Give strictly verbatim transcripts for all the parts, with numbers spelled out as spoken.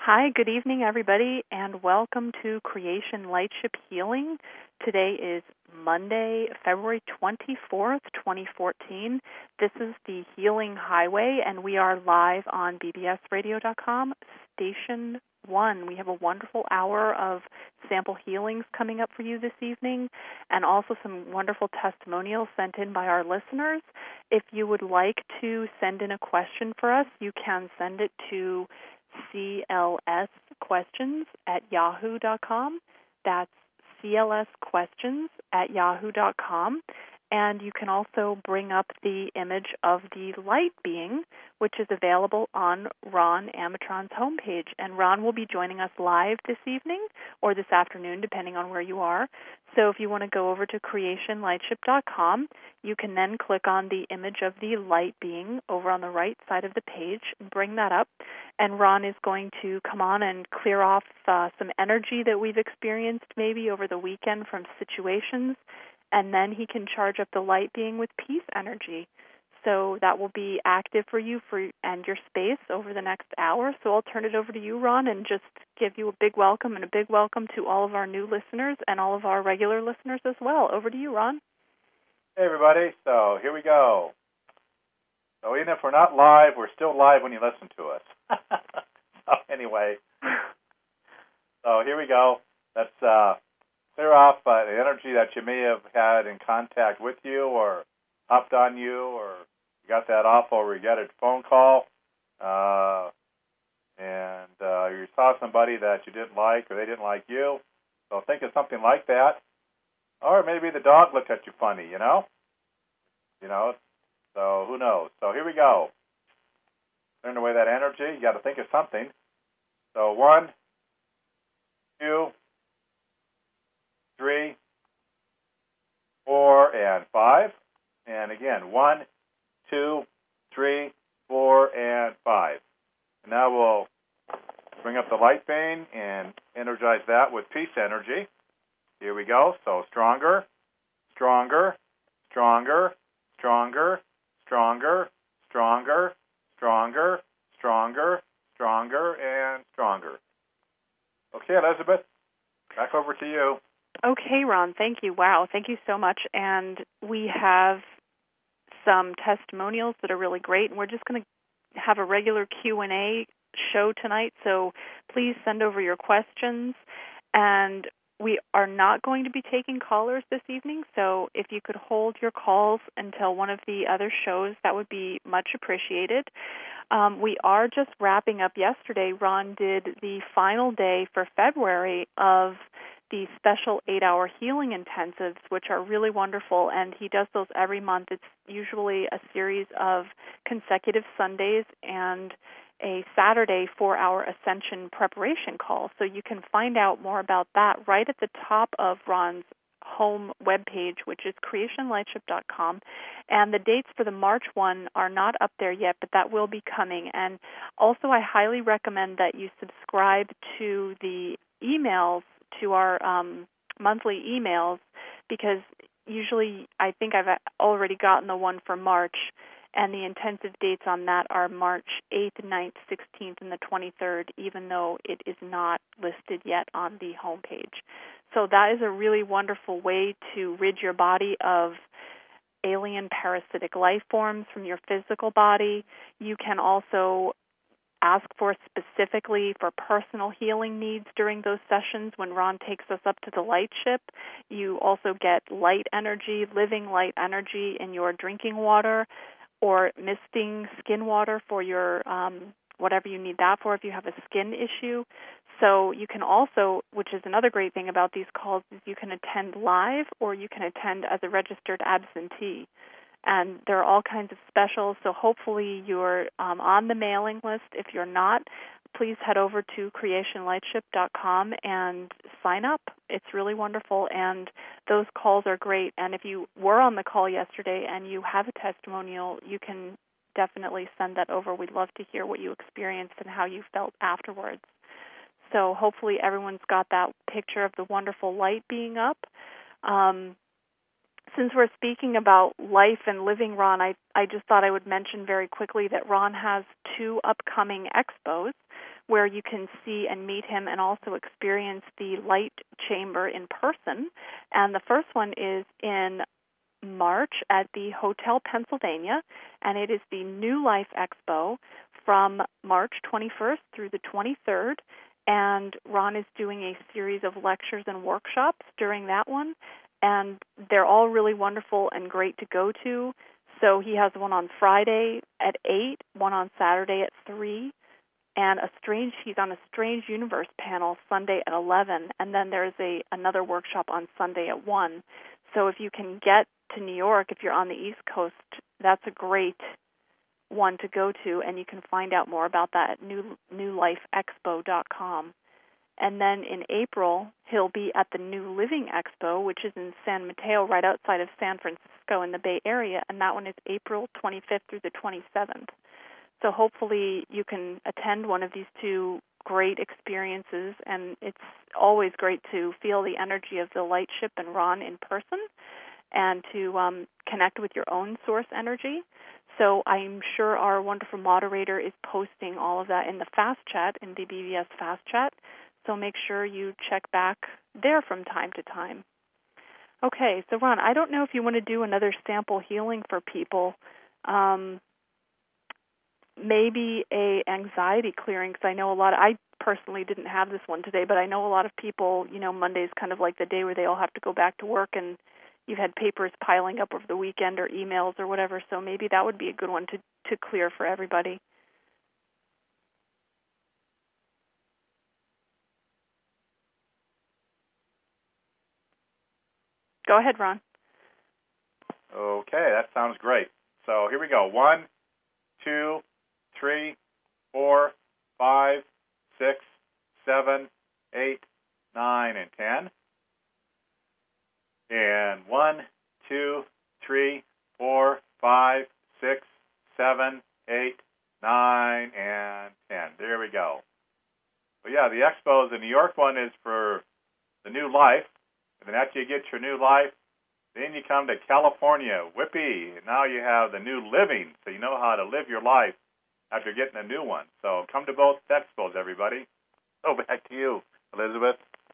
Hi, good evening, everybody, and welcome to Creation Lightship Healing. Today is Monday, February twenty-fourth, twenty fourteen. This is the Healing Highway, and we are live on B B S radio dot com, Station one. We have a wonderful hour of sample healings coming up for you this evening, and also some wonderful testimonials sent in by our listeners. If you would like to send in a question for us, you can send it to C L S questions at yahoo dot com. That's C L S questions at yahoo dot com. And you can also bring up the image of the light being, which is available on Ron Amatron's homepage. And Ron will be joining us live this evening or this afternoon, depending on where you are. So if you want to go over to creation lightship dot com, you can then click on the image of the light being over on the right side of the page and bring that up. And Ron is going to come on and clear off uh, some energy that we've experienced maybe over the weekend from situations. And then he can charge up the light being with peace energy. So that will be active for you for and your space over the next hour. So I'll turn it over to you, Ron, and just give you a big welcome and a big welcome to all of our new listeners and all of our regular listeners as well. Over to you, Ron. Hey, everybody. So here we go. So even if we're not live, we're still live when you listen to us. So anyway, so here we go. Let's uh, clear off uh, the energy that you may have had in contact with you or hopped on you, or you got that awful regretted phone call, uh, and uh, you saw somebody that you didn't like or they didn't like you. So think of something like that. Or maybe the dog looked at you funny, you know? You know, so who knows? So here we go. Turn away that energy. You got to think of something. So one, two, three, four, and five. And again, one, two, three, four, and five. And now we'll bring up the light vein and energize that with peace energy. Here we go. So stronger, stronger, stronger, stronger, stronger, stronger, stronger, stronger, stronger, and stronger. Okay, Elizabeth, back over to you. Okay, Ron, thank you. Wow, thank you so much. And we have some testimonials that are really great, and we're just going to have a regular Q and A show tonight, so please send over your questions. And we are not going to be taking callers this evening, so if you could hold your calls until one of the other shows, that would be much appreciated. Um, we are just wrapping up yesterday. Ron did the final day for February of the special eight-hour healing intensives, which are really wonderful, and he does those every month. It's usually a series of consecutive Sundays and a Saturday four-hour ascension preparation call. So you can find out more about that right at the top of Ron's home webpage, which is creation lightship dot com. And the dates for the March one are not up there yet, but that will be coming. And also I highly recommend that you subscribe to the emails, to our um, monthly emails, because usually I think I've already gotten the one for March, and the intensive dates on that are March eighth, ninth, sixteenth, and the twenty-third, even though it is not listed yet on the homepage. So that is a really wonderful way to rid your body of alien parasitic life forms from your physical body. You can also ask for specifically for personal healing needs during those sessions when Ron takes us up to the light ship. You also get light energy, living light energy in your drinking water, or misting skin water for your um, whatever you need that for if you have a skin issue. So you can also, which is another great thing about these calls, is you can attend live or you can attend as a registered absentee. And there are all kinds of specials, so hopefully you're um, on the mailing list. If you're not, please head over to creation lightship dot com and sign up. It's really wonderful, and those calls are great. And if you were on the call yesterday and you have a testimonial, you can definitely send that over. We'd love to hear what you experienced and how you felt afterwards. So hopefully everyone's got that picture of the wonderful light being up. Um, Since we're speaking about life and living, Ron, I, I just thought I would mention very quickly that Ron has two upcoming expos. where you can see and meet him and also experience the light chamber in person. And the first one is in March at the Hotel Pennsylvania, and it is the New Life Expo from March twenty-first through the twenty-third. And Ron is doing a series of lectures and workshops during that one, and they're all really wonderful and great to go to. So he has one on Friday at eight, one on Saturday at three, and a strange he's on a Strange Universe panel Sunday at eleven, and then there's a another workshop on Sunday at one. So if you can get to New York, if you're on the East Coast, that's a great one to go to, and you can find out more about that at new new life expo dot com. And then in April, he'll be at the New Living Expo, which is in San Mateo, right outside of San Francisco in the Bay Area, and that one is April twenty-fifth through the twenty-seventh. So hopefully you can attend one of these two great experiences, and it's always great to feel the energy of the Light Ship and Ron in person and to um, connect with your own source energy. So I'm sure our wonderful moderator is posting all of that in the Fast Chat, in the B V S Fast Chat. So make sure you check back there from time to time. Okay, so Ron, I don't know if you want to do another sample healing for people. Um, maybe a anxiety clearing, because I know a lot of, I personally didn't have this one today, but I know a lot of people, you know, Monday's kind of like the day where they all have to go back to work, and you've had papers piling up over the weekend or emails or whatever, so maybe that would be a good one to, to clear for everybody. Go ahead, Ron. Okay, that sounds great. So here we go. One, two, three, four, five, six, seven, eight, nine, and ten. And one, two, three, four, five, six, seven, eight, nine, and ten. There we go. But yeah, the expo, the New York one is for the New Life. And then after you get your New Life, then you come to California. Whippy. And now you have the New Living, so you know how to live your life after getting a new one. So come to both expos, everybody. So back to you, Elizabeth.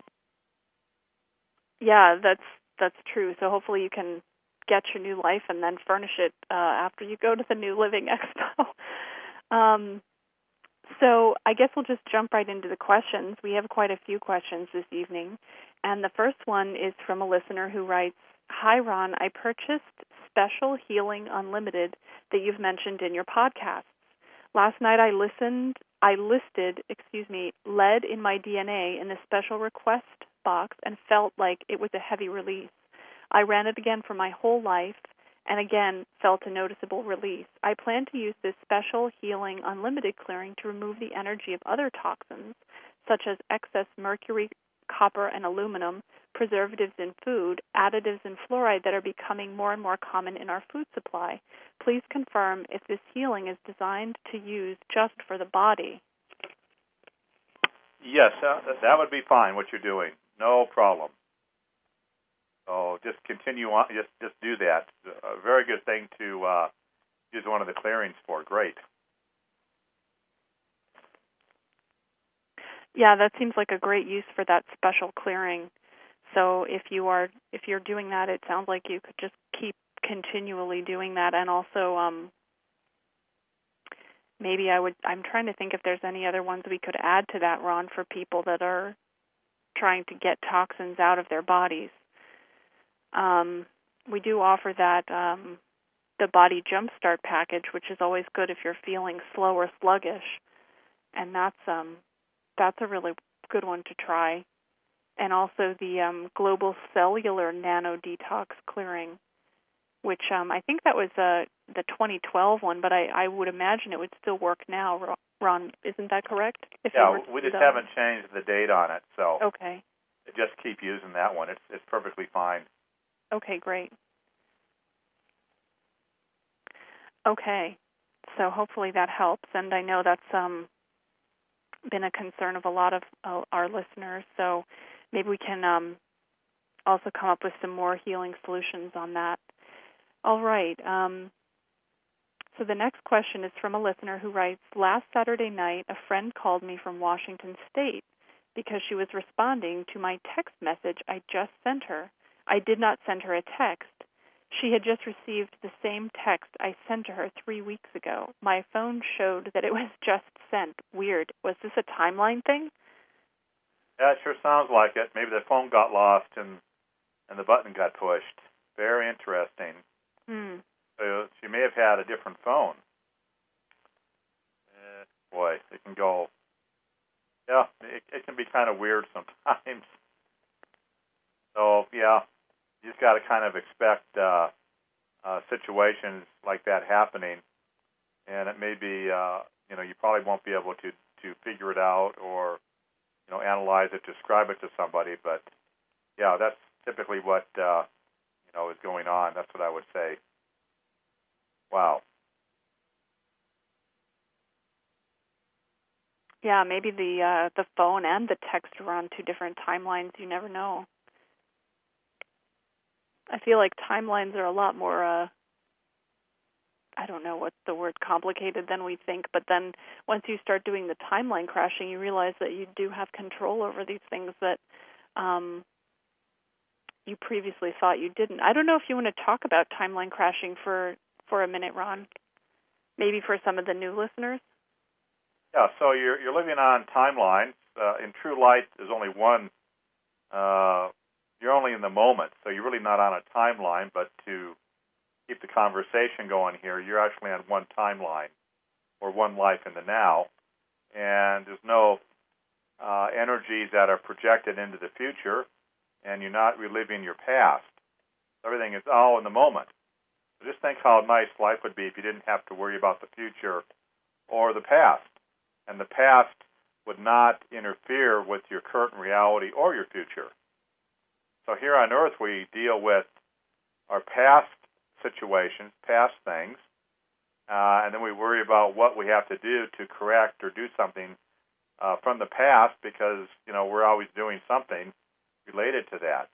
Yeah, that's that's true. So hopefully you can get your New Life and then furnish it uh, after you go to the New Living Expo. um, so I guess we'll just jump right into the questions. We have quite a few questions this evening. And the first one is from a listener who writes, "Hi, Ron. I purchased Special Healing Unlimited that you've mentioned in your podcasts. Last night I listened, I listed, excuse me, lead in my D N A in the special request box and felt like it was a heavy release. I ran it again for my whole life and again felt a noticeable release. I plan to use this Special Healing Unlimited clearing to remove the energy of other toxins, such as excess mercury, copper, and aluminum, preservatives in food, additives, and fluoride that are becoming more and more common in our food supply. Please confirm if this healing is designed to use just for the body." Yes, uh, that would be fine, what you're doing. No problem. So just continue on. Just just do that. A very good thing to uh, use one of the clearings for. Great. Yeah, that seems like a great use for that special clearing. So if you are if you're doing that, it sounds like you could just keep continually doing that. And also, um, maybe I would. I'm trying to think if there's any other ones we could add to that, Ron, for people that are trying to get toxins out of their bodies. Um, we do offer that um, the Body Jumpstart package, which is always good if you're feeling slow or sluggish, and that's um, that's a really good one to try. And also the um, Global Cellular Nano Detox Clearing, which um, I think that was uh, the twenty twelve one, but I, I would imagine it would still work now. Ron, isn't that correct? If yeah, we just haven't changed the date on it, so okay. Just keep using that one. It's it's perfectly fine. Okay, great. Okay, so hopefully that helps, and I know that's um, been a concern of a lot of uh, our listeners, so maybe we can um, also come up with some more healing solutions on that. All right. Um, So the next question is from a listener who writes, last Saturday night, a friend called me from Washington State because she was responding to my text message I just sent her. I did not send her a text. She had just received the same text I sent to her three weeks ago. My phone showed that it was just sent. Weird. Was this a timeline thing? Yeah, it sure sounds like it. Maybe the phone got lost and, and the button got pushed. Very interesting. Hmm. So she may have had a different phone. Uh, boy, it can go. Yeah, it, it can be kind of weird sometimes. So, yeah, you just got to kind of expect uh, uh, situations like that happening. And it may be, uh, you know, you probably won't be able to, to figure it out or, you know, analyze it, describe it to somebody. But, yeah, that's typically what, uh, you know, is going on. That's what I would say. Wow. Yeah, maybe the uh, the phone and the text are on two different timelines. You never know. I feel like timelines are a lot more, uh, I don't know what's the word, complicated than we think. But then once you start doing the timeline crashing, you realize that you do have control over these things that um, you previously thought you didn't. I don't know if you want to talk about timeline crashing for, for a minute, Ron. Maybe for some of the new listeners. Yeah, so you're you're living on timelines. Uh, in true light, there's only one. Uh, you're only in the moment, so you're really not on a timeline. But to keep the conversation going here, you're actually on one timeline or one life in the now, and there's no uh, energies that are projected into the future, and you're not reliving your past. Everything is all in the moment. So just think how nice life would be if you didn't have to worry about the future or the past. And the past would not interfere with your current reality or your future. So here on Earth, we deal with our past situations, past things, uh, and then we worry about what we have to do to correct or do something uh, from the past because, you know, we're always doing something related to that.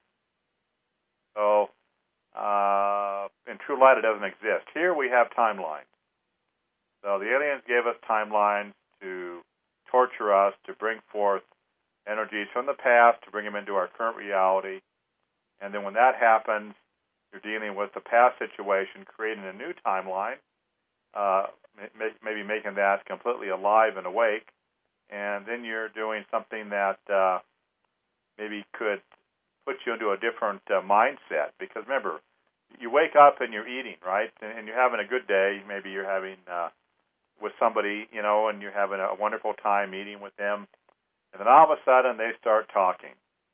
So uh, in true light, it doesn't exist. Here we have timelines. So the aliens gave us timelines to torture us, to bring forth energies from the past, to bring them into our current reality. And then when that happens, you're dealing with the past situation, creating a new timeline, uh, maybe making that completely alive and awake. And then you're doing something that uh, maybe could put you into a different uh, mindset. Because remember, you wake up and you're eating, right? And you're having a good day. Maybe you're having... Uh, with somebody, you know, and you're having a wonderful time eating with them, and then all of a sudden they start talking.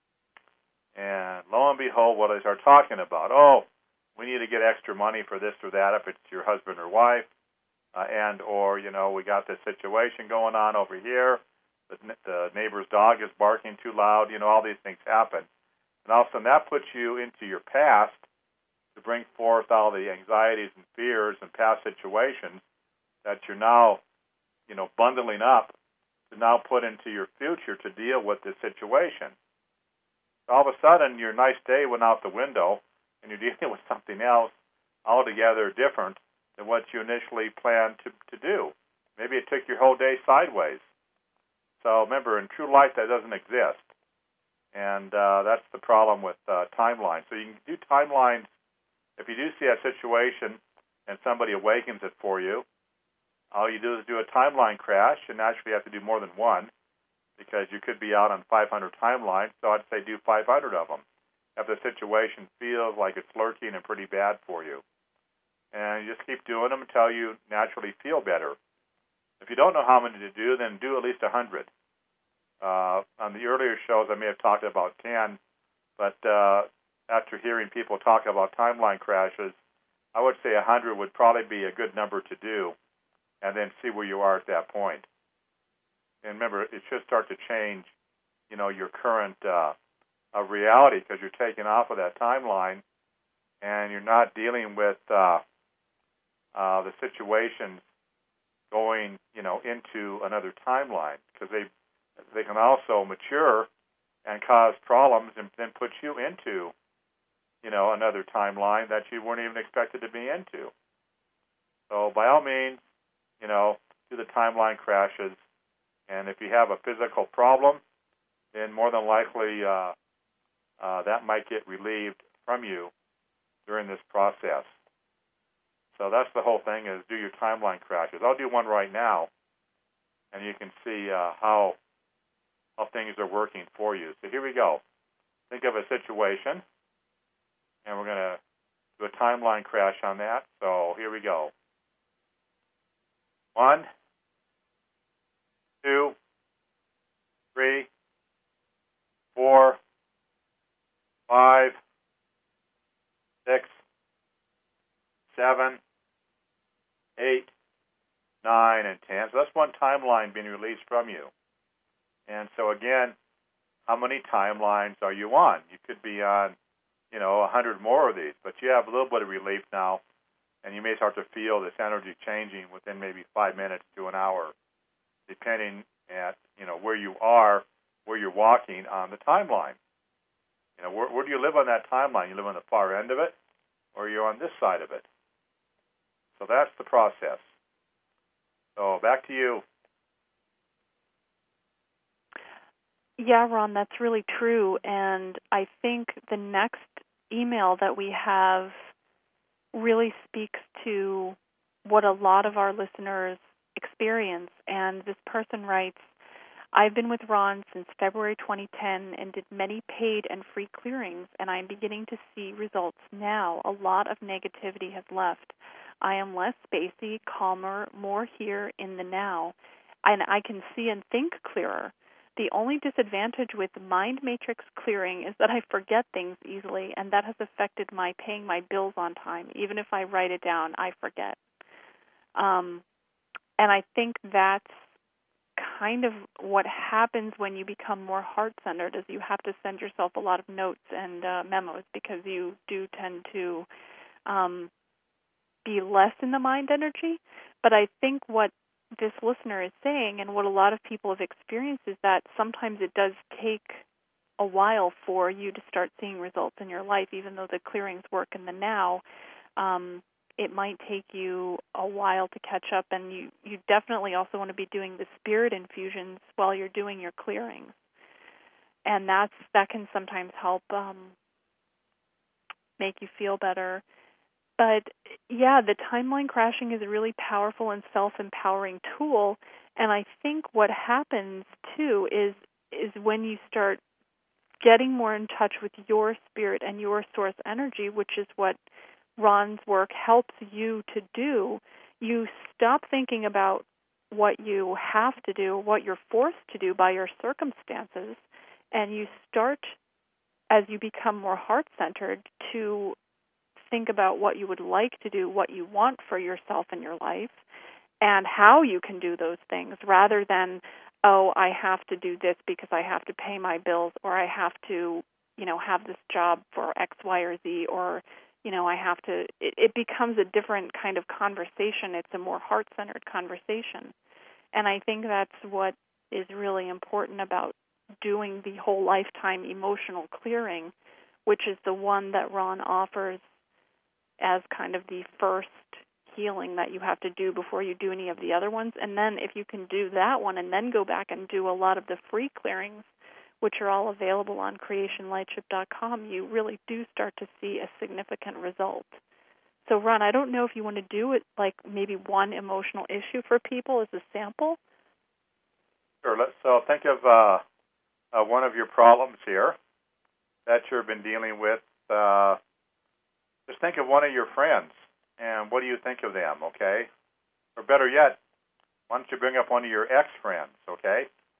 And lo and behold, what they start talking about, oh, we need to get extra money for this or that if it's your husband or wife, uh, and or, you know, we got this situation going on over here, the, the neighbor's dog is barking too loud, you know, all these things happen. And all of a sudden that puts you into your past to bring forth all the anxieties and fears and past situations that you're now, you know, bundling up to now put into your future to deal with this situation. All of a sudden, your nice day went out the window, and you're dealing with something else altogether different than what you initially planned to, to do. Maybe it took your whole day sideways. So remember, in true life, that doesn't exist. And uh, that's the problem with uh, timelines. So you can do timelines. If you do see a situation and somebody awakens it for you, all you do is do a timeline crash, and naturally you have to do more than one because you could be out on five hundred timelines, so I'd say do five hundred of them if the situation feels like it's lurking and pretty bad for you. And you just keep doing them until you naturally feel better. If you don't know how many to do, then do at least one hundred. Uh, on the earlier shows, I may have talked about ten, but uh, after hearing people talk about timeline crashes, I would say one hundred would probably be a good number to do, and then see where you are at that point. And remember, it should start to change, you know, your current uh, uh, reality because you're taking off of that timeline, and you're not dealing with uh, uh, the situations going, you know, into another timeline because they they can also mature and cause problems and then put you into, you know, another timeline that you weren't even expected to be into. So by all means, you know, do the timeline crashes. And if you have a physical problem, then more than likely uh, uh, that might get relieved from you during this process. So that's the whole thing, is do your timeline crashes. I'll do one right now, and you can see uh, how how things are working for you. So here we go. Think of a situation, and we're going to do a timeline crash on that. So here we go. One, two, three, four, five, six, seven, eight, nine, and ten. So that's one timeline being released from you. And so again, how many timelines are you on? You could be on, you know, a hundred more of these, but you have a little bit of relief now, and you may start to feel this energy changing within maybe five minutes to an hour, depending at, you know, where you are, where you're walking on the timeline. You know, where, where do you live on that timeline? You live on the far end of it, or you're on this side of it? So that's the process. So back to you. Yeah, Ron, that's really true. And I think the next email that we have really speaks to what a lot of our listeners experience. And this person writes, I've been with Ron since February twenty ten and did many paid and free clearings, and I'm beginning to see results now. A lot of negativity has left. I am less spacey, calmer, more here in the now, and I can see and think clearer. The only disadvantage with mind matrix clearing is that I forget things easily, and that has affected my paying my bills on time. Even if I write it down, I forget. Um, and I think that's kind of what happens when you become more heart-centered, is you have to send yourself a lot of notes and uh, memos, because you do tend to um, be less in the mind energy. But I think what this listener is saying, and what a lot of people have experienced, is that sometimes it does take a while for you to start seeing results in your life. Even though the clearings work in the now, um, it might take you a while to catch up, and you, you definitely also want to be doing the spirit infusions while you're doing your clearings. And that's that can sometimes help um, make you feel better. But, yeah, the timeline crashing is a really powerful and self-empowering tool. And I think what happens, too, is is when you start getting more in touch with your spirit and your source energy, which is what Ron's work helps you to do, you stop thinking about what you have to do, what you're forced to do by your circumstances, and you start, as you become more heart-centered, to think about what you would like to do, what you want for yourself in your life, and how you can do those things, rather than, oh, I have to do this because I have to pay my bills, or I have to, you know, have this job for X, Y, or Z, or, you know, I have to, it, it becomes a different kind of conversation. It's a more heart-centered conversation. And I think that's what is really important about doing the whole lifetime emotional clearing, which is the one that Ron offers as kind of the first healing that you have to do before you do any of the other ones. And then if you can do that one and then go back and do a lot of the free clearings, which are all available on creation lightship dot com, you really do start to see a significant result. So, Ron, I don't know if you want to do it like maybe one emotional issue for people as a sample. Sure. Let's, so think of uh, uh, one of your problems here that you've been dealing with. Uh, just think of one of your friends, and what do you think of them, okay? Or better yet, why don't you bring up one of your ex-friends, okay?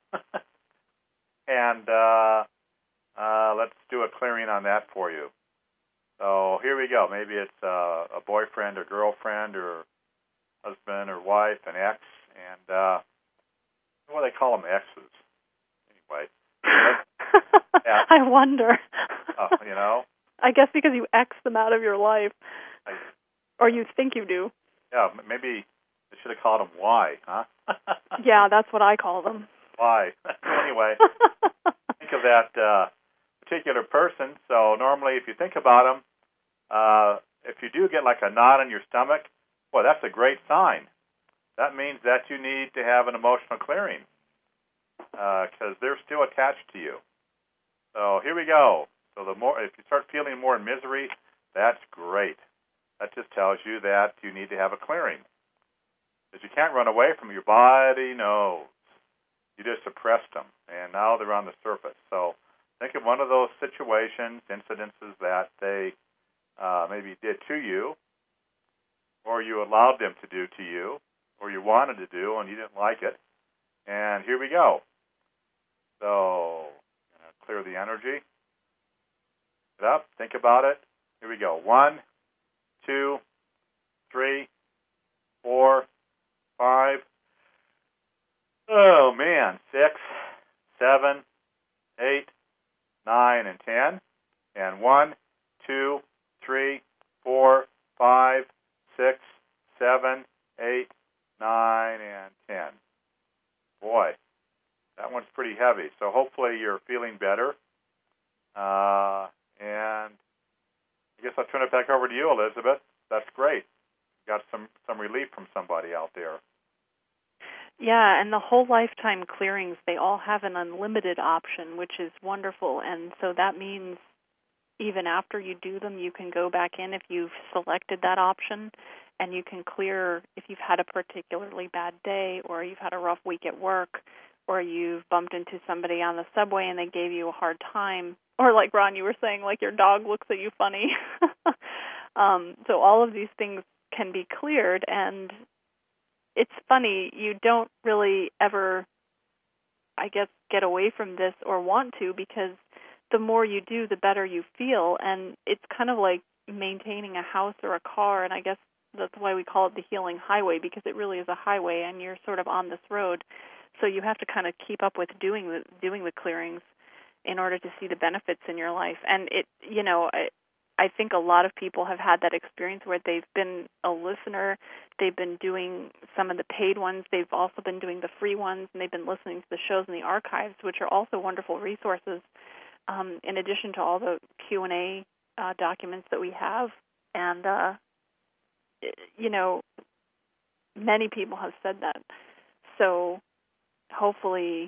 and uh, uh, let's do a clearing on that for you. So here we go. Maybe it's uh, a boyfriend or girlfriend or husband or wife, an ex, and uh, what do they call them, exes? Anyway. Yeah. I wonder. Oh, you know? I guess because you X them out of your life. I, or you think you do. Yeah, maybe I should have called them Y, huh? Yeah, that's what I call them. Y. Anyway, think of that uh, particular person. So normally if you think about them, uh, if you do get like a knot in your stomach, Well, that's a great sign. That means that you need to have an emotional clearing because uh, they're still attached to you. So here we go. So the more, if you start feeling more in misery, that's great. That just tells you that you need to have a clearing. Because you can't run away from them. Your body knows. You just suppressed them, and now they're on the surface. So think of one of those situations, incidences that they uh, maybe did to you, or you allowed them to do to you, or you wanted to do and you didn't like it. And here we go. So clear the energy. Get up, think about it. Here we go. One, two, three, four, five. Oh, man. Six, seven, eight, nine, and ten. And one, two, three, four, five, six, seven, eight, nine, and ten. Boy, that one's pretty heavy. So hopefully you're feeling better. Uh, and I guess I'll turn it back over to you, Elizabeth. That's great. Got some, some relief from somebody out there. Yeah, and the whole lifetime clearings, they all have an unlimited option, which is wonderful. And so that means even after you do them, you can go back in if you've selected that option, and you can clear if you've had a particularly bad day, or you've had a rough week at work, or you've bumped into somebody on the subway and they gave you a hard time, or like Ron, you were saying, like your dog looks at you funny. um, so all of these things can be cleared, and it's funny, you don't really ever, I guess, get away from this or want to, because the more you do, the better you feel, and it's kind of like maintaining a house or a car, and I guess that's why we call it the healing highway, because it really is a highway, and you're sort of on this road. So you have to kind of keep up with doing the doing the clearings in order to see the benefits in your life. And it, you know, I, I think a lot of people have had that experience where they've been a listener, they've been doing some of the paid ones, they've also been doing the free ones, and they've been listening to the shows in the archives, which are also wonderful resources, um, in addition to all the Q and A uh, documents that we have. And, uh, you know, many people have said that. So hopefully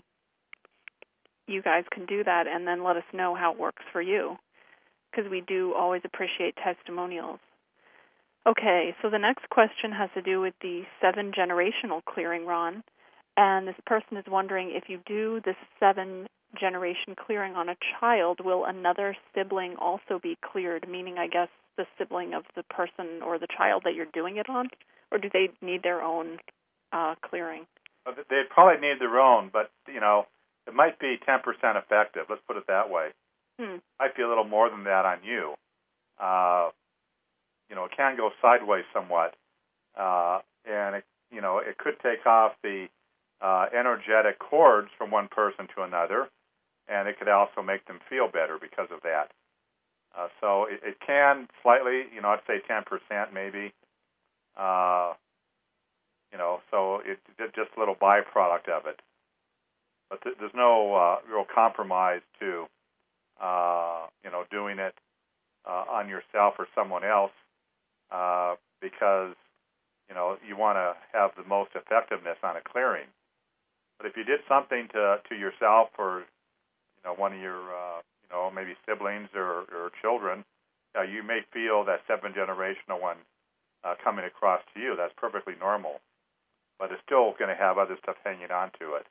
you guys can do that and then let us know how it works for you, because we do always appreciate testimonials. Okay, so the next question has to do with the seven-generational clearing, Ron. And this person is wondering, if you do the seven-generation clearing on a child, will another sibling also be cleared, meaning, I guess, the sibling of the person or the child that you're doing it on? Or do they need their own uh, clearing? They'd probably need their own, but, you know, it might be ten percent effective. Let's put it that way. Hmm. Might be a little more than that on you. Uh, you know, it can go sideways somewhat, uh, and, it, you know, it could take off the uh, energetic cords from one person to another, and it could also make them feel better because of that. Uh, so it, it can slightly, you know, I'd say ten percent maybe. Uh, you know, so it's just a little byproduct of it. But th- there's no uh, real compromise to, uh, you know, doing it uh, on yourself or someone else uh, because, you know, you want to have the most effectiveness on a clearing. But if you did something to to yourself or, you know, one of your, uh, you know, maybe siblings or, or children, uh, you may feel that seven-generational one uh, coming across to you. That's perfectly normal. But it's still going to have other stuff hanging on to it.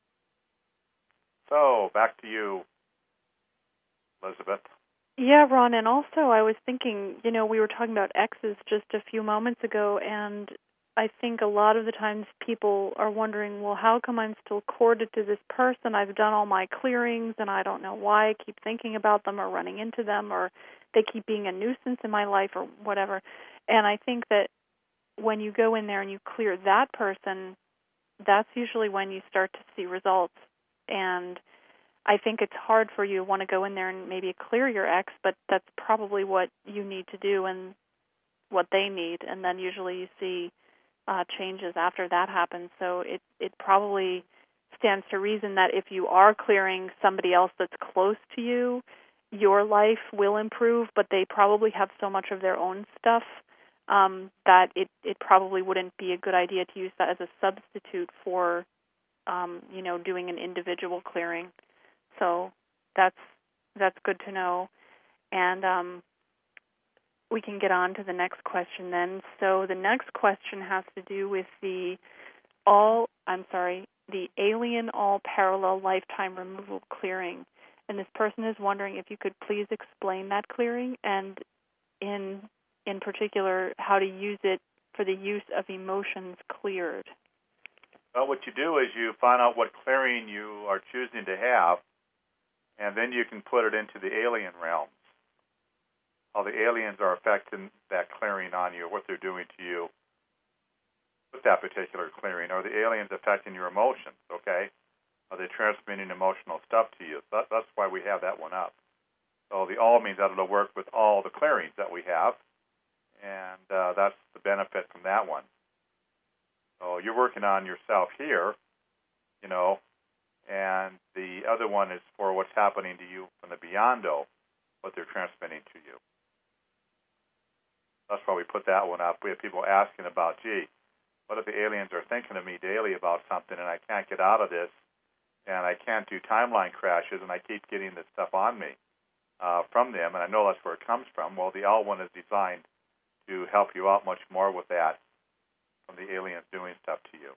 So, back to you, Elizabeth. Yeah, Ron, and also I was thinking, you know, we were talking about exes just a few moments ago, and I think a lot of the times people are wondering, well, how come I'm still corded to this person? I've done all my clearings, and I don't know why I keep thinking about them or running into them, or they keep being a nuisance in my life or whatever. And I think that when you go in there and you clear that person, that's usually when you start to see results. And I think it's hard for you to want to go in there and maybe clear your ex, but that's probably what you need to do and what they need. And then usually you see uh, changes after that happens. So it, it probably stands to reason that if you are clearing somebody else that's close to you, your life will improve, but they probably have so much of their own stuff um, that it, it probably wouldn't be a good idea to use that as a substitute for, um, you know, doing an individual clearing. So that's that's good to know. And um, we can get on to the next question then. So the next question has to do with the all, I'm sorry, the alien all parallel lifetime removal clearing. And this person is wondering if you could please explain that clearing and in in particular how to use it for the use of emotions cleared. Well, what you do is you find out what clearing you are choosing to have, and then you can put it into the alien realms. How the aliens are affecting that clearing on you, what they're doing to you with that particular clearing. Are the aliens affecting your emotions, okay? Are they transmitting emotional stuff to you? That, that's why we have that one up. So the all means that it'll work with all the clearings that we have, and uh, that's the benefit from that one. So you're working on yourself here, you know, and the other one is for what's happening to you from the Beyondo, what they're transmitting to you. That's why we put that one up. We have people asking about, gee, what if the aliens are thinking of me daily about something and I can't get out of this and I can't do timeline crashes and I keep getting this stuff on me uh, from them, and I know that's where it comes from. Well, the all one is designed to help you out much more with that from the aliens doing stuff to you.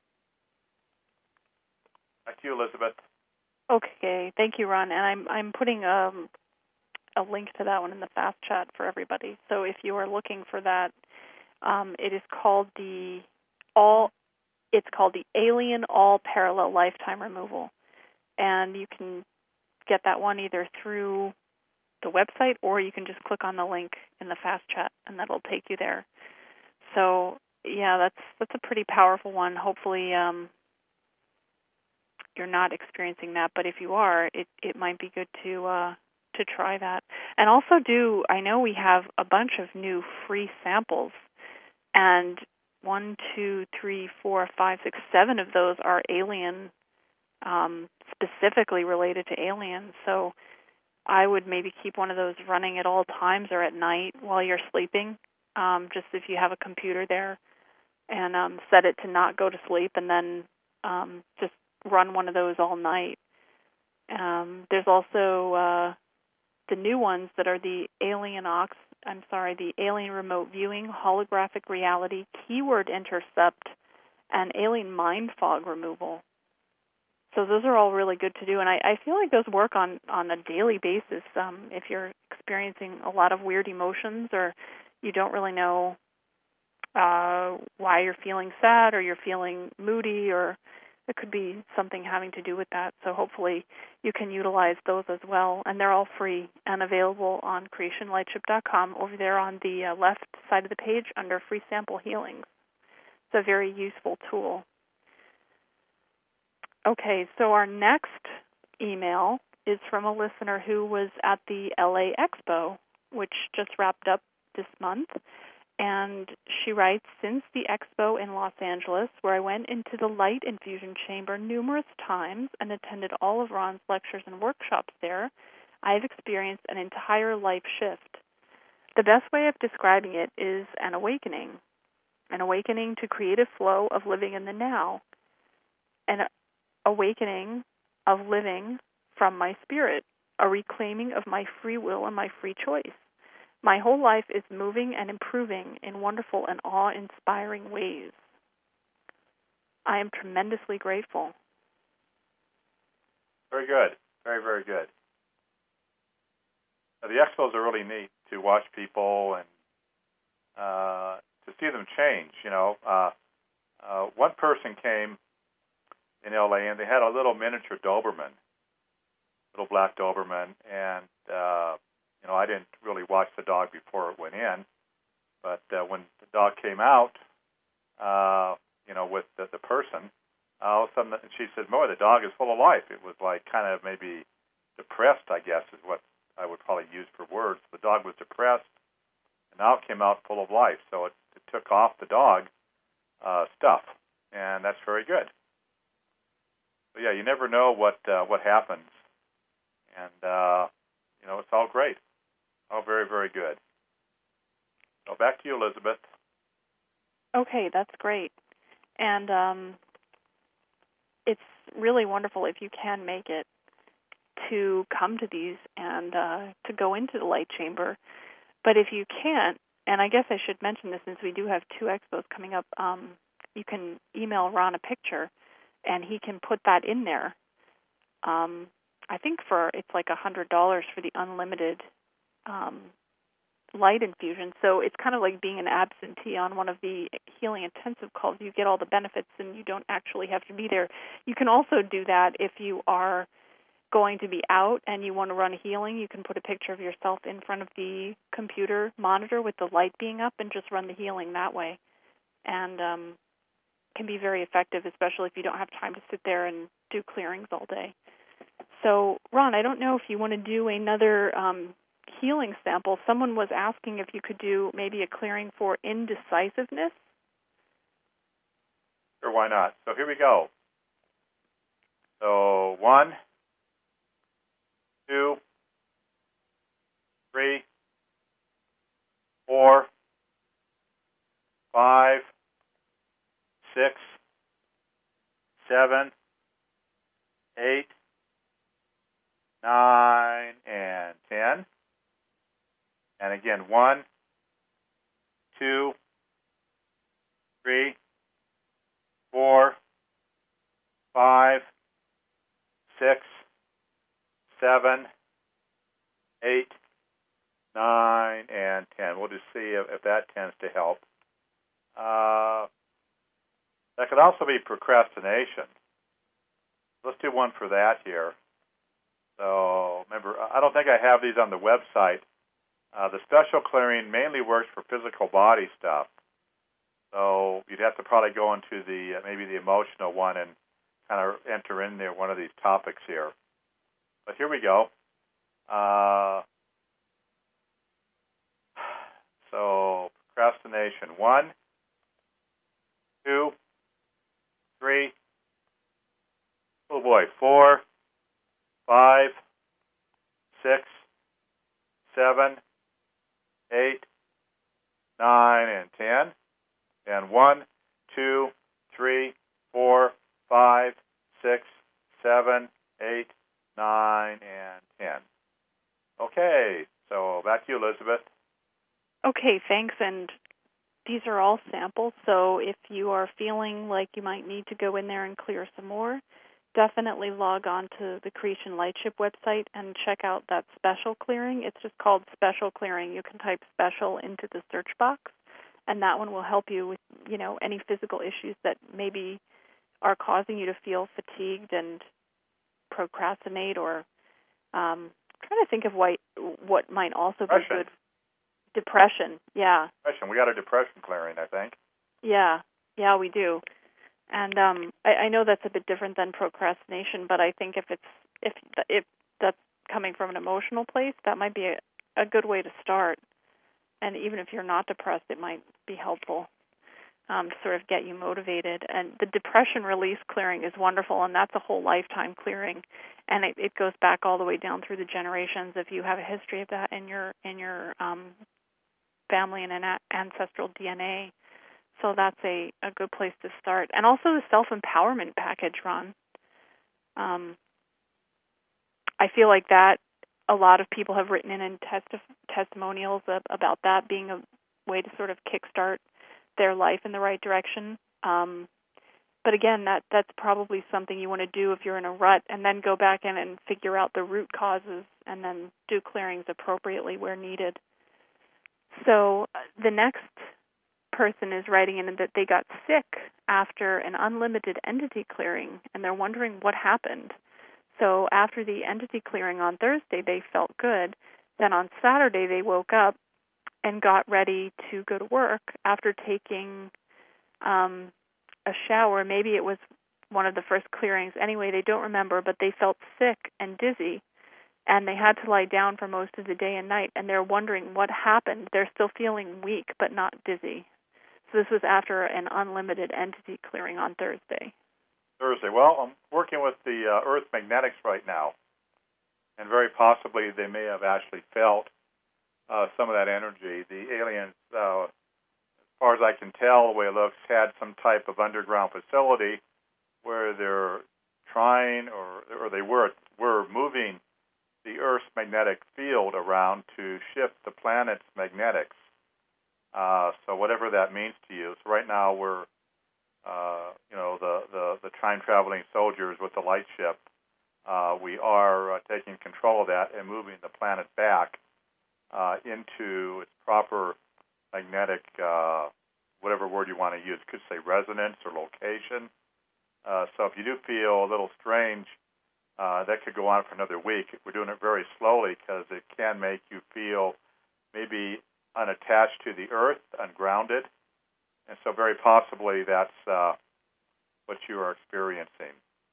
Back to you, Elizabeth. Okay, thank you, Ron. And I'm I'm putting um, a link to that one in the fast chat for everybody. So if you are looking for that, um, it is called the all. It's called the Alien All Parallel Lifetime Removal, and you can get that one either through the website or you can just click on the link in the fast chat, and that'll take you there. So yeah, that's that's a pretty powerful one. Hopefully, um, you're not experiencing that, but if you are, it, it might be good to uh, to try that. And also do, I know we have a bunch of new free samples, and one, two, three, four, five, six, seven of those are alien, um, specifically related to aliens. So I would maybe keep one of those running at all times or at night while you're sleeping, um, just if you have a computer there, and um, set it to not go to sleep, and then um, just run one of those all night. Um, there's also uh, the new ones that are the Alien Ox, I'm sorry, the Alien Remote Viewing, Holographic Reality, Keyword Intercept, and Alien Mind Fog Removal. So those are all really good to do, and I, I feel like those work on, on a daily basis. Um, if you're experiencing a lot of weird emotions, or you don't really know uh, why you're feeling sad, or you're feeling moody, or it could be something having to do with that. So hopefully you can utilize those as well. And they're all free and available on creation lightship dot com over there on the uh, left side of the page under Free Sample Healings. It's a very useful tool. Okay, so our next email is from a listener who was at the L A Expo, which just wrapped up this month. And she writes, since the expo in Los Angeles, where I went into the light infusion chamber numerous times and attended all of Ron's lectures and workshops there, I have experienced an entire life shift. The best way of describing it is an awakening, an awakening to creative flow of living in the now, an awakening of living from my spirit, a reclaiming of my free will and my free choice. My whole life is moving and improving in wonderful and awe-inspiring ways. I am tremendously grateful. Very good. Very, very good. Now, the expos are really neat to watch people and uh, to see them change. You know, uh, uh, one person came in L A and they had a little miniature Doberman, little black Doberman, and uh, you know, I didn't really watch the dog before it went in, but uh, when the dog came out, uh, you know, with the, the person, uh, all of a sudden she said, "Boy, the dog is full of life." It was like kind of maybe depressed, I guess, is what I would probably use for words. The dog was depressed, and now it came out full of life. So it, it took off the dog uh, stuff, and that's very good. So yeah, you never know what uh, what happens, and uh, you know, it's all great. Oh, very, very good. So back to you, Elizabeth. Okay, that's great. And um, it's really wonderful if you can make it to come to these and uh, to go into the light chamber. But if you can't, and I guess I should mention this since we do have two expos coming up, um, you can email Ron a picture, and he can put that in there. Um, I think for it's like one hundred dollars for the unlimited um, light infusion. So it's kind of like being an absentee on one of the healing intensive calls. You get all the benefits, and you don't actually have to be there. You can also do that if you are going to be out and you want to run healing. You can put a picture of yourself in front of the computer monitor with the light being up and just run the healing that way. And um, can be very effective, especially if you don't have time to sit there and do clearings all day. So, Ron, I don't know if you want to do another um, healing sample. Someone was asking if you could do maybe a clearing for indecisiveness. Sure, why not? So here we go. So one, two, three, four, five, six, seven, eight, nine, and ten. And again, one, two, three, four, five, six, seven, eight, nine, and ten. We'll just see if, if that tends to help. Uh, that could also be procrastination. Let's do one for that here. So remember, I don't think I have these on the website. Uh, the special clearing mainly works for physical body stuff. So you'd have to probably go into the uh, maybe the emotional one and kind of enter in there one of these topics here. But here we go. Uh, so procrastination. One, two, three, oh boy, four, five, six, seven, eight, nine, and ten. And one, two, three, four, five, six, seven, eight, nine, and ten. Okay, so back to you, Elizabeth. Okay, thanks. And these are all samples, so if you are feeling like you might need to go in there and clear some more, definitely log on to the Creation Lightship website and check out that special clearing. It's just called special clearing. You can type special into the search box, and that one will help you with, you know, any physical issues that maybe are causing you to feel fatigued and procrastinate, or um, trying to think of what what might also Depression. be good. Depression, yeah. Depression. We got a depression clearing, I think. Yeah, yeah, we do. And um, I, I know that's a bit different than procrastination, but I think if it's if if that's coming from an emotional place, that might be a, a good way to start. And even if you're not depressed, it might be helpful um, to sort of get you motivated. And the depression release clearing is wonderful, and that's a whole lifetime clearing. And it, it goes back all the way down through the generations if you have a history of that in your in your um, family and an ancestral D N A. So that's a, a good place to start. And also the self-empowerment package, Ron. Um, I feel like that a lot of people have written in, in testi- testimonials of, about that being a way to sort of kickstart their life in the right direction. Um, but again, that that's probably something you want to do if you're in a rut, and then go back in and figure out the root causes and then do clearings appropriately where needed. So uh, the next person is writing in that they got sick after an unlimited entity clearing, and they're wondering what happened. So after the entity clearing on Thursday, they felt good. Then on Saturday, they woke up and got ready to go to work after taking um, a shower. Maybe it was one of the first clearings. Anyway, they don't remember, but they felt sick and dizzy, and they had to lie down for most of the day and night, and they're wondering what happened. They're still feeling weak, but not dizzy. So this was after an unlimited entity clearing on Thursday. Thursday. Well, I'm working with the uh, Earth magnetics right now, and very possibly they may have actually felt uh, some of that energy. The aliens, uh, as far as I can tell, the way it looks, had some type of underground facility where they're trying, or or they were were moving the Earth's magnetic field around to shift the planet's magnetics. Uh, so whatever that means to you. So right now we're, uh, you know, the, the, the time-traveling soldiers with the light ship. Uh, we are uh, taking control of that and moving the planet back uh, into its proper magnetic, uh, whatever word you want to use. Could say resonance or location. Uh, so if you do feel a little strange, uh, that could go on for another week. We're doing it very slowly because it can make you feel maybe unattached to the earth, ungrounded. And so very possibly that's uh, what you are experiencing.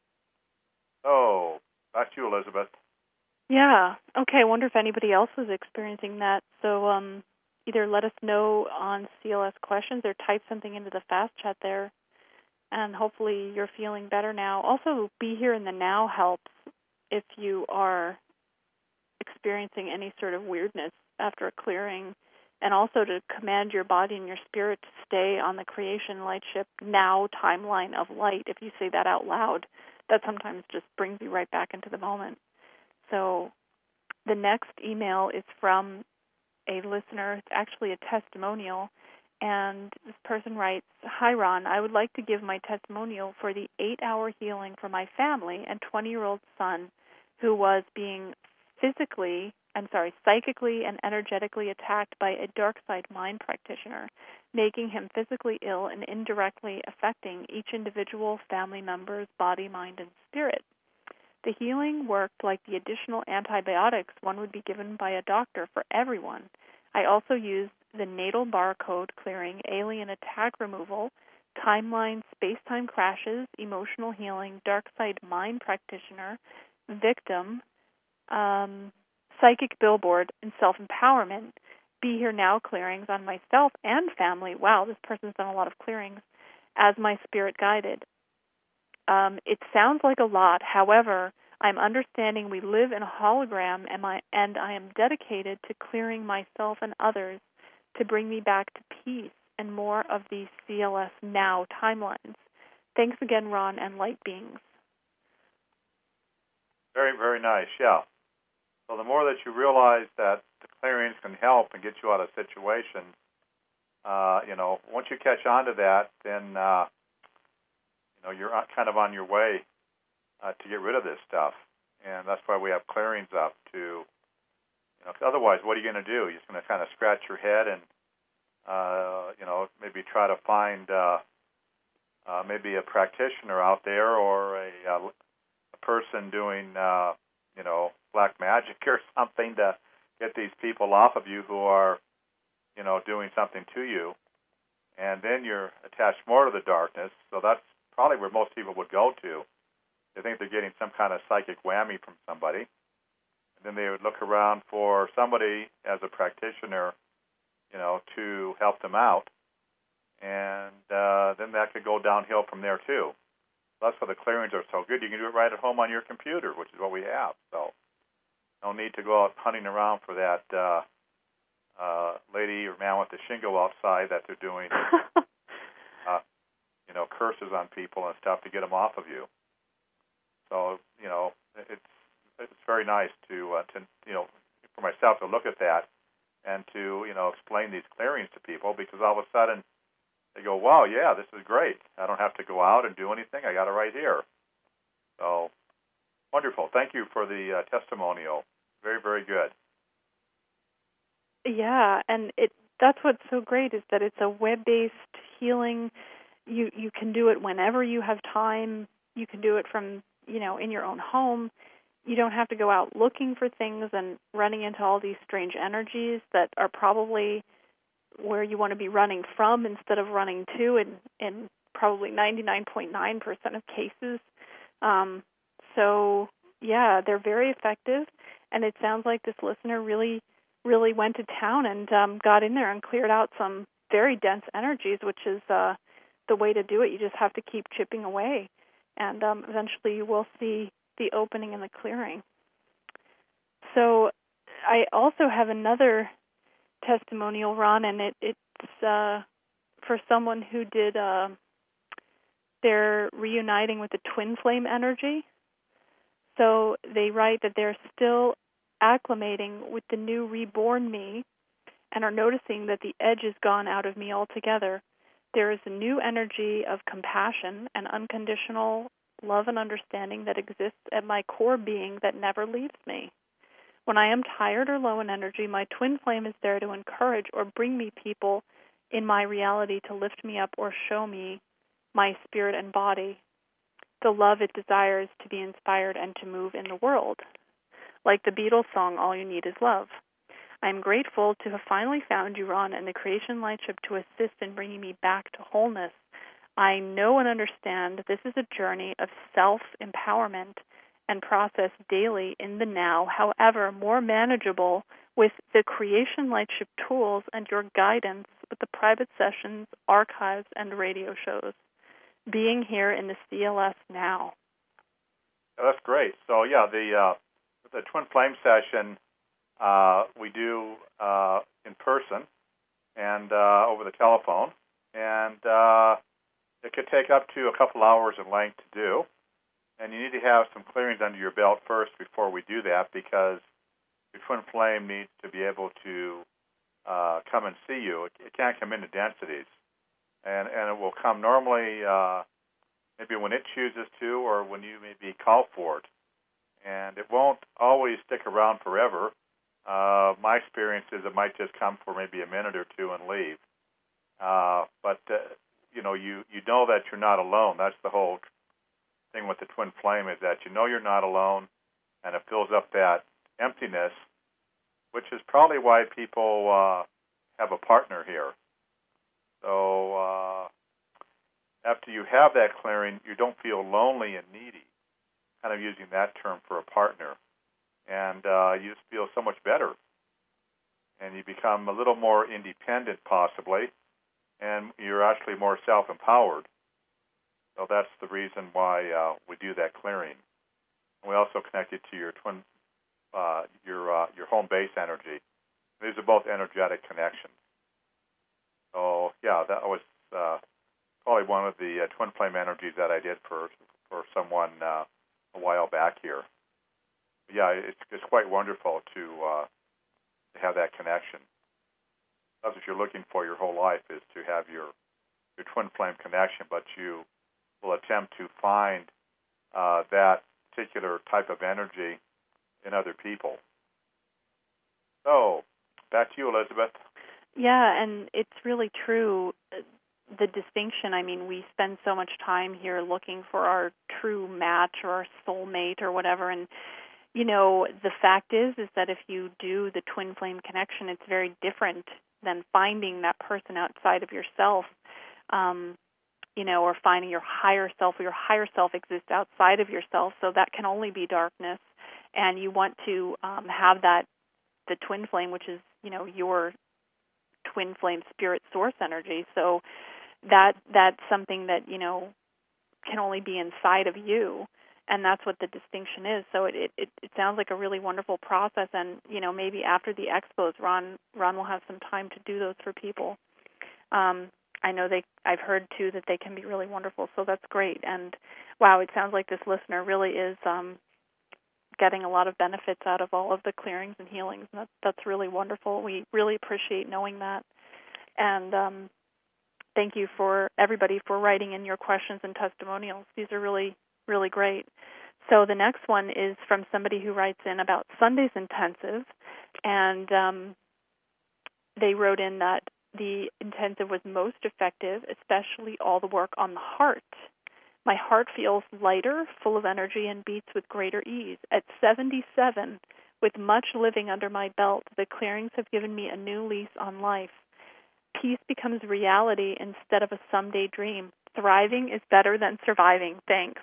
So, back to you, Elizabeth. Yeah. Okay. I wonder if anybody else was experiencing that. So um, either let us know on C L S questions or type something into the fast chat there. And hopefully you're feeling better now. Also, be here in the now helps if you are experiencing any sort of weirdness after a clearing, and also to command your body and your spirit to stay on the creation light ship now timeline of light. If you say that out loud, that sometimes just brings you right back into the moment. So the next email is from a listener. It's actually a testimonial. And this person writes, "Hi, Ron. I would like to give my testimonial for the eight-hour healing for my family and twenty-year-old son who was being physically, I'm sorry, psychically and energetically attacked by a dark side mind practitioner, making him physically ill and indirectly affecting each individual family member's body, mind, and spirit. The healing worked like the additional antibiotics one would be given by a doctor for everyone. I also used the natal barcode clearing, alien attack removal, timeline, space-time crashes, emotional healing, dark side mind practitioner, victim, um, psychic billboard, and self-empowerment. Be here now clearings on myself and family. Wow, this person's done a lot of clearings, as my spirit guided. Um, it sounds like a lot. However, I'm understanding we live in a hologram, and, my, and I am dedicated to clearing myself and others to bring me back to peace and more of these C L S now timelines. Thanks again, Ron, and light beings." Very, very nice, yeah. So the more that you realize that the clearings can help and get you out of situations, uh, you know, once you catch on to that, then, uh, you know, you're kind of on your way uh, to get rid of this stuff. And that's why we have clearings up to, you know, 'cause otherwise, what are you going to do? You're just going to kind of scratch your head and, uh, you know, maybe try to find uh, uh, maybe a practitioner out there or a, uh, a person doing, uh, you know, black magic or something to get these people off of you who are, you know, doing something to you. And then you're attached more to the darkness. So that's probably where most people would go to. They think they're getting some kind of psychic whammy from somebody. And then they would look around for somebody as a practitioner, you know, to help them out. And uh, then that could go downhill from there, too. That's why the clearings are so good. You can do it right at home on your computer, which is what we have. So no need to go out hunting around for that uh, uh, lady or man with the shingle outside that they're doing, uh, you know, curses on people and stuff to get them off of you. So, you know, it's it's very nice to, uh, to you know, for myself to look at that and to, you know, explain these clearings to people, because all of a sudden they go, wow, yeah, this is great. I don't have to go out and do anything. I got it right here. So, wonderful. Thank you for the uh, testimonial. Very, very good. Yeah, and it that's what's so great is that it's a web-based healing. You you can do it whenever you have time. You can do it from, you know, in your own home. You don't have to go out looking for things and running into all these strange energies that are probably where you want to be running from instead of running to in, in probably ninety-nine point nine percent of cases. Um, so, yeah, they're very effective, and it sounds like this listener really, really went to town and um, got in there and cleared out some very dense energies, which is uh, the way to do it. You just have to keep chipping away, and um, eventually you will see the opening and the clearing. So I also have another testimonial, Ron, and it, it's uh, for someone who did, uh, they're reuniting with the twin flame energy. So they write that they're still acclimating with the new reborn me and are noticing that the edge is gone out of me altogether. There is a new energy of compassion and unconditional love and understanding that exists at my core being that never leaves me. When I am tired or low in energy, my twin flame is there to encourage or bring me people in my reality to lift me up or show me my spirit and body, the love it desires to be inspired and to move in the world. Like the Beatles song, All You Need Is Love. I am grateful to have finally found you, Ron, and the Creation Lightship to assist in bringing me back to wholeness. I know and understand this is a journey of self-empowerment and process daily in the now, however, more manageable with the Creation Lightship tools and your guidance with the private sessions, archives, and radio shows. Being here in the C L S now. That's great. So, yeah, the uh, the Twin Flame session uh, we do uh, in person and uh, over the telephone, and uh, it could take up to a couple hours in length to do. And you need to have some clearings under your belt first before we do that, because your Twin Flame needs to be able to uh, come and see you. It, it can't come into densities. And and it will come normally uh, maybe when it chooses to or when you may be called for it. And it won't always stick around forever. Uh, my experience is it might just come for maybe a minute or two and leave. Uh, but, uh, you know, you, you know that you're not alone. That's the whole thing with the Twin Flame, is that you know you're not alone, and it fills up that emptiness, which is probably why people uh, have a partner here. So uh, after you have that clearing, you don't feel lonely and needy, kind of using that term for a partner. And uh, you just feel so much better. And you become a little more independent, possibly, and you're actually more self-empowered. So that's the reason why uh, we do that clearing. And we also connect it to your twin, uh, your uh, your home base energy. These are both energetic connections. So yeah, that was uh, probably one of the uh, twin flame energies that I did for for someone uh, a while back here. Yeah, it's it's quite wonderful to uh, to have that connection. That's what you're looking for your whole life, is to have your your twin flame connection, but you will attempt to find uh, that particular type of energy in other people. So, back to you, Elizabeth. Yeah, and it's really true, the distinction. I mean, we spend so much time here looking for our true match or our soulmate or whatever, and, you know, the fact is, is that if you do the twin flame connection, it's very different than finding that person outside of yourself. Um, you know, or finding your higher self, or your higher self exists outside of yourself, so that can only be darkness. And you want to um, have that, the twin flame, which is, you know, your twin flame spirit source energy. So that that's something that, you know, can only be inside of you, and that's what the distinction is. So it, it, it sounds like a really wonderful process, and, you know, maybe after the expos, Ron, Ron will have some time to do those for people. Um, I know they. I've heard, too, that they can be really wonderful, so that's great. And, wow, it sounds like this listener really is um, getting a lot of benefits out of all of the clearings and healings, and that, that's really wonderful. We really appreciate knowing that. And um, thank you for everybody for writing in your questions and testimonials. These are really, really great. So the next one is from somebody who writes in about Sunday's intensive, and um, they wrote in that the intensive was most effective, especially all the work on the heart. My heart feels lighter, full of energy, and beats with greater ease. At seventy-seven, with much living under my belt, the clearings have given me a new lease on life. Peace becomes reality instead of a someday dream. Thriving is better than surviving. Thanks.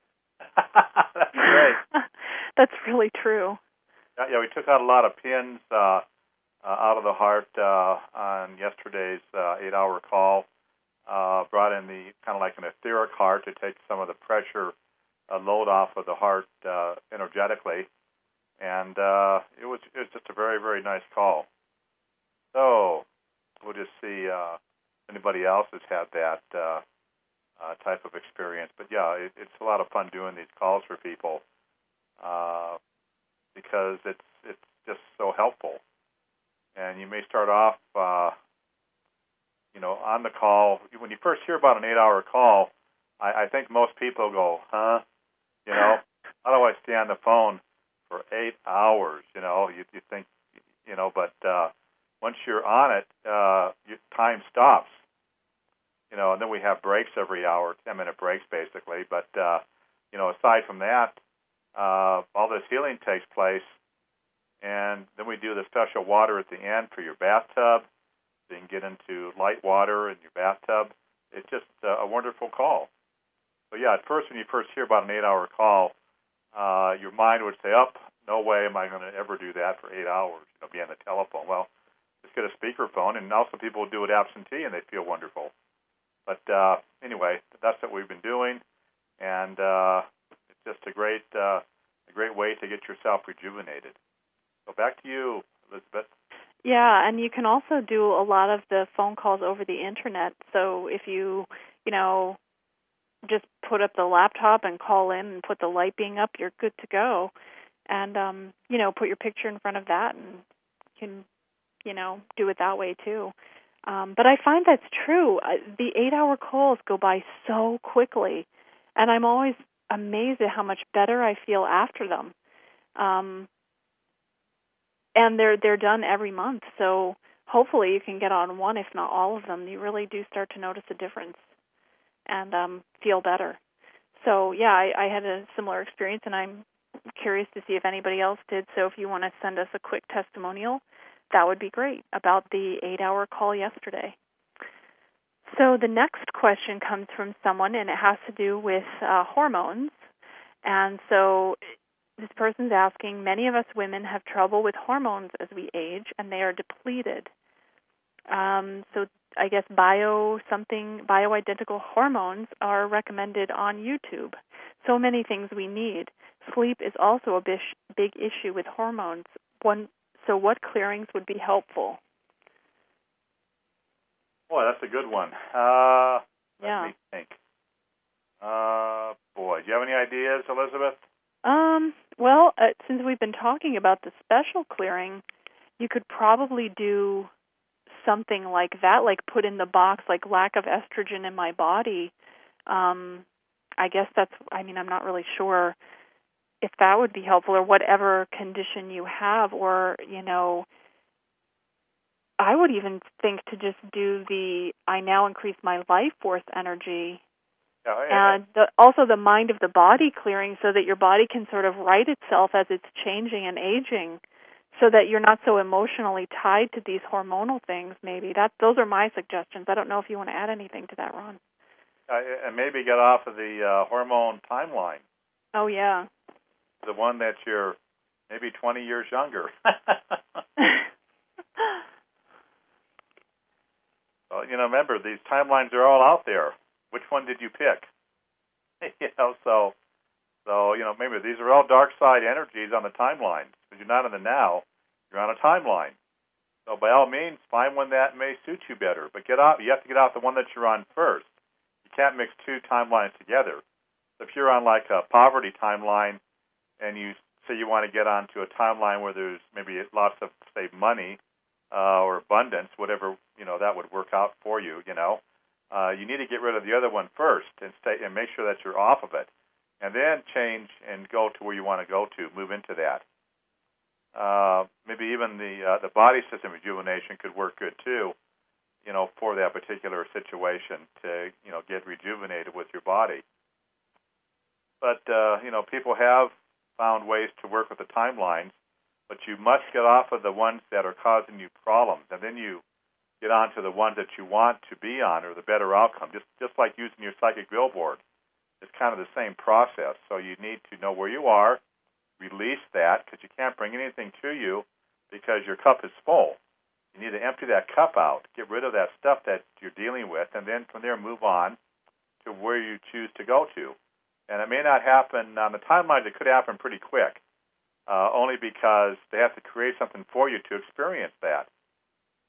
That's great. That's really true. Yeah, yeah, we took out a lot of pins uh, uh, out of the heart uh, on yesterday's uh, eight-hour call. Uh, brought in the kind of like an etheric heart to take some of the pressure uh, load off of the heart uh, energetically, and uh, it was it was just a very, very nice call. So we'll just see uh, if anybody else has had that uh, uh, type of experience. But yeah, it, it's a lot of fun doing these calls for people uh, because it's it's just so helpful. And you may start off, uh, you know, on the call. When you first hear about an eight-hour call, I, I think most people go, huh? You know, how do I stay on the phone for eight hours? You know, you, you think, you know, but uh, once you're on it, uh, your time stops. You know, and then we have breaks every hour, ten-minute breaks basically. But, uh, you know, aside from that, uh, all this healing takes place. And then we do the special water at the end for your bathtub. So you can get into light water in your bathtub. It's just a wonderful call. So, yeah, at first, when you first hear about an eight-hour call, uh, your mind would say, oh, no way am I going to ever do that for eight hours, you know, be on the telephone. Well, just get a speakerphone, and also people do it absentee, and they feel wonderful. But uh, anyway, that's what we've been doing, and uh, it's just a great, uh, a great way to get yourself rejuvenated. So back to you, Elizabeth. Yeah, and you can also do a lot of the phone calls over the Internet. So if you, you know, just put up the laptop and call in and put the light being up, you're good to go. And, um, you know, put your picture in front of that and you can, you know, do it that way too. Um, but I find that's true. The eight-hour calls go by so quickly, and I'm always amazed at how much better I feel after them. Um, and they're they're done every month, so hopefully you can get on one, if not all of them. You really do start to notice a difference and um, feel better. So, yeah, I, I had a similar experience, and I'm curious to see if anybody else did. So if you want to send us a quick testimonial, that would be great, about the eight-hour call yesterday. So the next question comes from someone, and it has to do with uh, hormones. And so this person's asking, many of us women have trouble with hormones as we age, and they are depleted. Um, so I guess bio something, bioidentical hormones are recommended on YouTube. So many things we need. Sleep is also a big, big issue with hormones. One So what clearings would be helpful? Boy, that's a good one. Uh, let yeah. me think. Uh, boy, do you have any ideas, Elizabeth? Um. Well, uh, since we've been talking about the special clearing, you could probably do something like that, like put in the box, like lack of estrogen in my body. Um, I guess that's, I mean, I'm not really sure if that would be helpful, or whatever condition you have, or, you know, I would even think to just do the, I now increase my life force energy, yeah, yeah, and the, also the mind of the body clearing, so that your body can sort of right itself as it's changing and aging, so that you're not so emotionally tied to these hormonal things. Maybe that those are my suggestions. I don't know if you want to add anything to that, Ron. Uh, and maybe get off of the uh, hormone timeline. Oh, yeah. The one that you're maybe twenty years younger. Well, you know, remember, these timelines are all out there. Which one did you pick? you know, so, so, you know, maybe these are all dark side energies on the timeline. Because you're not in the now, you're on a timeline. So by all means, find one that may suit you better. But get out, you have to get out the one that you're on first. You can't mix two timelines together. So if you're on like a poverty timeline, and you say you want to get onto a timeline where there's maybe lots of, say, money uh, or abundance, whatever, you know, that would work out for you, you know, uh, you need to get rid of the other one first and stay and make sure that you're off of it, and then change and go to where you want to go to, move into that. Uh, maybe even the uh, the body system rejuvenation could work good too, you know, for that particular situation to, you know, get rejuvenated with your body. But, uh, you know, people have found ways to work with the timelines, but you must get off of the ones that are causing you problems, and then you get on to the ones that you want to be on, or the better outcome, just just like using your psychic billboard. It's kind of the same process. So you need to know where you are, release that, because you can't bring anything to you because your cup is full. You need to empty that cup out, get rid of that stuff that you're dealing with, and then from there move on to where you choose to go to. And it may not happen on the timeline. It could happen pretty quick, uh, only because they have to create something for you to experience that.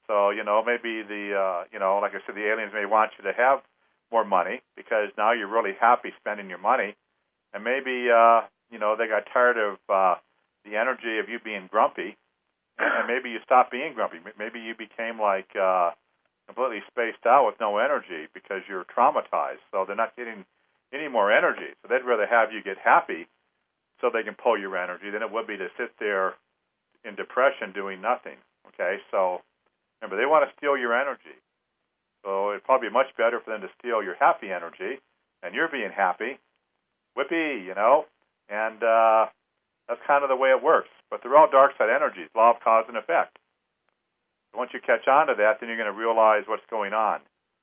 So, you know, maybe the, uh, you know, like I said, the aliens may want you to have more money because now you're really happy spending your money. And maybe, uh, you know, they got tired of uh, the energy of you being grumpy, and, and maybe you stopped being grumpy. Maybe you became like uh, completely spaced out with no energy because you're traumatized. So they're not getting any more energy. So they'd rather have you get happy so they can pull your energy than it would be to sit there in depression doing nothing. Okay, so remember, they want to steal your energy. So it'd probably be much better for them to steal your happy energy, and you're being happy. Whippy, you know, and uh, that's kind of the way it works. But they're all dark side energies, law of cause and effect. So once you catch on to that, then you're going to realize what's going on.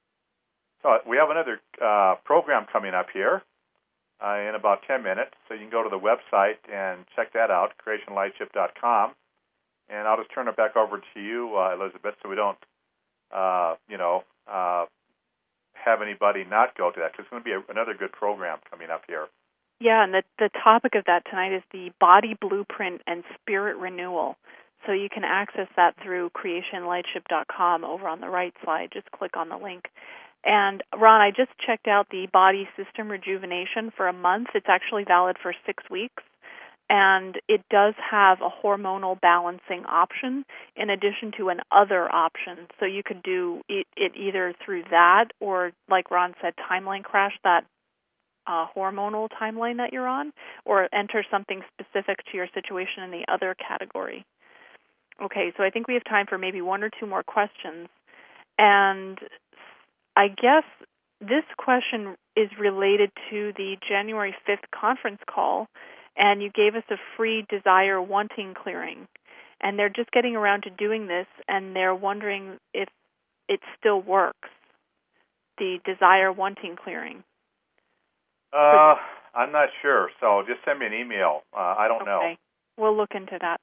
So we have another uh, program coming up here uh, in about ten minutes. So you can go to the website and check that out, creation lightship dot com. And I'll just turn it back over to you, uh, Elizabeth, so we don't, uh, you know, uh, have anybody not go to that, because it's going to be a, another good program coming up here. Yeah, and the, the topic of that tonight is the body blueprint and spirit renewal. So you can access that through creation lightship dot com over on the right side. Just click on the link. And, Ron, I just checked out the body system rejuvenation for a month. It's actually valid for six weeks. And it does have a hormonal balancing option in addition to an other option. So you could do it, it either through that or, like Ron said, timeline crash, that uh, hormonal timeline that you're on, or enter something specific to your situation in the other category. Okay, so I think we have time for maybe one or two more questions. And I guess this question is related to the January fifth conference call, and you gave us a free desire wanting clearing. And they're just getting around to doing this, and they're wondering if it still works, the desire wanting clearing. Uh, I'm not sure, so just send me an email. Uh, I don't okay. know. We'll look into that.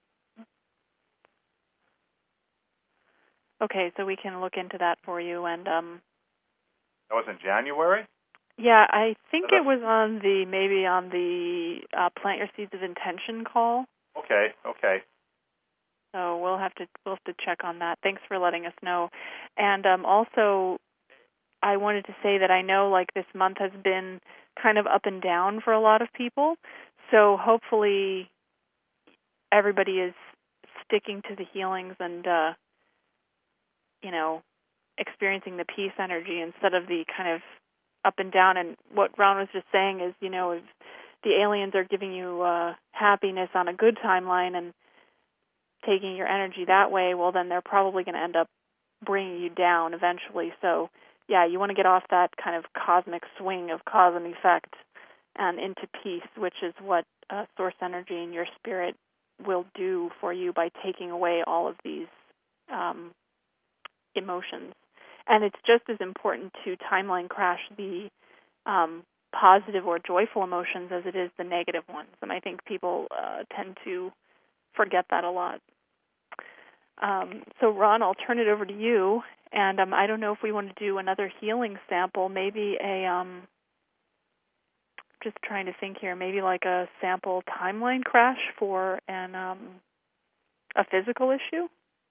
Okay, so we can look into that for you. And um, that was in January? Yeah, I think so it was on the, maybe on the uh, Plant Your Seeds of Intention call. Okay, okay. So we'll have to we'll have to check on that. Thanks for letting us know. And um, also, I wanted to say that I know like this month has been kind of up and down for a lot of people. So hopefully everybody is sticking to the healings and, uh, you know, experiencing the peace energy instead of the kind of up and down. And what Ron was just saying is, you know, if the aliens are giving you uh, happiness on a good timeline and taking your energy that way, well, then they're probably going to end up bringing you down eventually. So, yeah, you want to get off that kind of cosmic swing of cause and effect and into peace, which is what uh, source energy and your spirit will do for you by taking away all of these um, emotions. And it's just as important to timeline crash the um, positive or joyful emotions as it is the negative ones. And I think people uh, tend to forget that a lot. Um, so, Ron, I'll turn it over to you. And um, I don't know if we want to do another healing sample, maybe a, um, just trying to think here, maybe like a sample timeline crash for an um, a physical issue?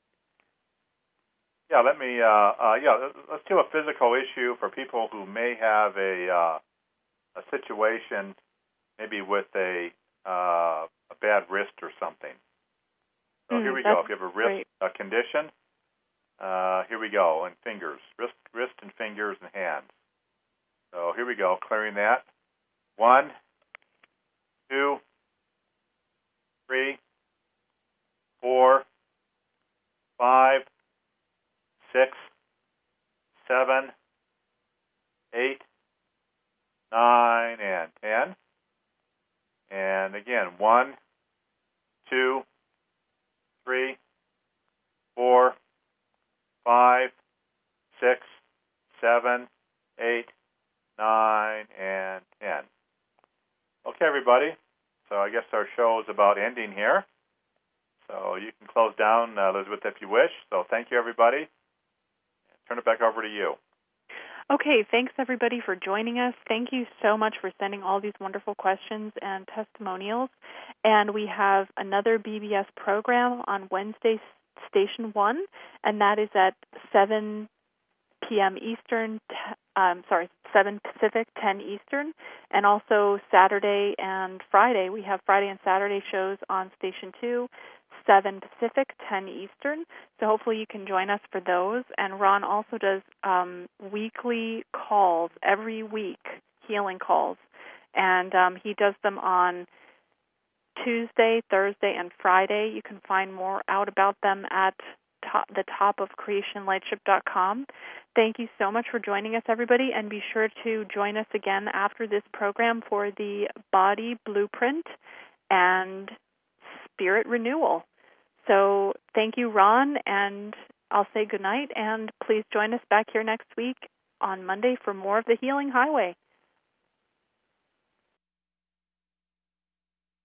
Yeah, let me, uh, uh, yeah, let's do a physical issue for people who may have a uh, a situation, maybe with a uh, a bad wrist or something. So mm, here we go. If you have a wrist great. a condition, uh, here we go, and fingers, wrist, wrist and fingers and hands. So here we go, clearing that. One, two, three, four, five, six, seven, eight, nine, and ten. And again, one, two, three, four, five, six, seven, eight, nine, and ten. Okay, everybody. So I guess our show is about ending here. So you can close down, uh, Elizabeth, if you wish. So thank you, everybody. Turn it back over to you. Okay, thanks everybody for joining us. Thank you so much for sending all these wonderful questions and testimonials. And we have another B B S program on Wednesday Station one, and that is at seven p.m. Eastern, t- um, sorry, seven Pacific, ten Eastern, and also Saturday and Friday. We have Friday and Saturday shows on Station two, seven Pacific, ten Eastern, so hopefully you can join us for those. And Ron also does um, weekly calls every week, healing calls, and um, he does them on Tuesday, Thursday, and Friday. You can find more out about them at top, the top of creation lightship dot com. Thank you so much for joining us, everybody, and be sure to join us again after this program for the Body Blueprint and Spirit Renewal. So thank you, Ron, and I'll say goodnight, and please join us back here next week on Monday for more of the Healing Highway.